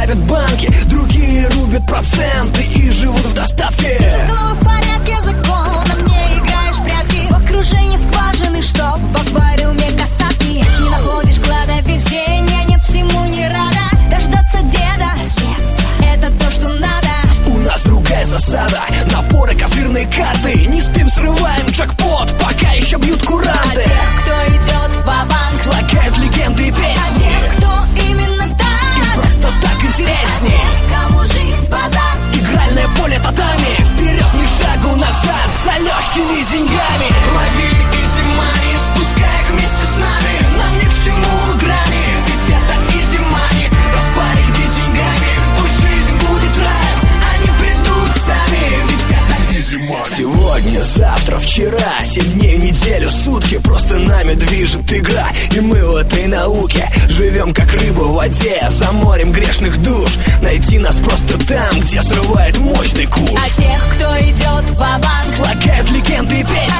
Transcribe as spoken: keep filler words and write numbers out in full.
грабят банки, другие рубят проценты и живут в достатке. Ты со головой в порядке, законом не играешь в прятки. В окружении скважины, чтоб в аквариуме касатки. Не находишь клада везения, нет всему не рада. Дождаться деда, это то, что надо. У нас другая засада, напоры, козырные карты. Не спим, срываем джекпот, пока еще бьют куранты. А тех, кто идет ва-банк, слагают легенды и песни. А тех, кто именно так, им просто так интересней. А тех, кому жизнь базар, игральное поле татами. Вперед, ни шагу назад, за легкими деньгами. Лови изи мани, спускай их вместе с нами. Нам ни к чему грани, ведь это изи мани. Распарите деньгами, пусть жизнь будет раем. Они придут сами, ведь это изи мани. Сегодня, завтра, вчера, семь дней, неделю, сутки. Просто нами движет игра, и мы в этой науке живем как рыба в воде, за морем грешных душ. Найти нас просто там, где срывает мощный куш. А тех, кто идет ва-банк, слагают легенды и песни.